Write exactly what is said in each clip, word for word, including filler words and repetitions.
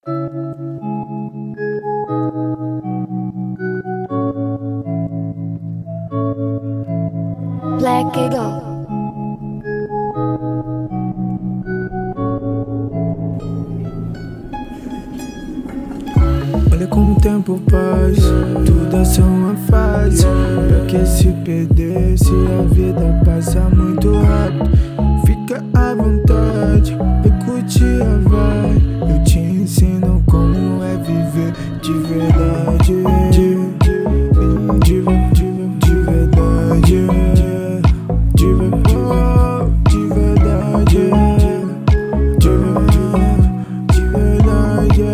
Black Eagle. Olha como o tempo passa, tudo é só uma fase. Pra que se perder se a vida passa muito rápido? Fica à vontade, vem curtir a vibe. Eu te ensino como é viver de verdade. De, de, de, de, de verdade. De, oh, de verdade. De, de verdade.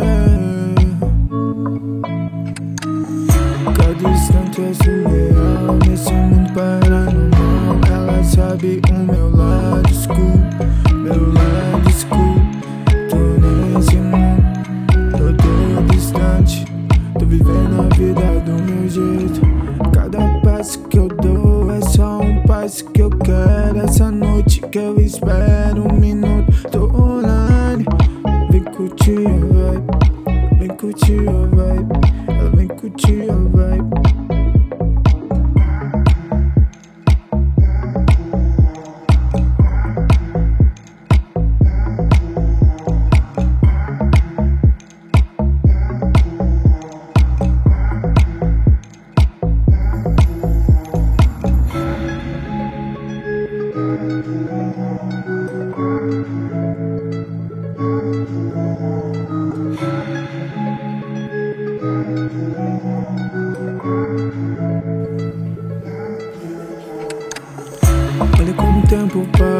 Cada instante é surreal nesse mundo paranormal. Ela sabe o meu lado escuro, meu lado escuro. Tô nesse mundo, tô todo distante. Tô vivendo a vida do meu jeito. Cada passo que eu dou é só um passo que eu quero. Essa noite que eu espero um minuto, tô online. Vem curtir a vibe, vem curtir a vibe. Ela vem curtir a vibe. Olha como o tempo passa,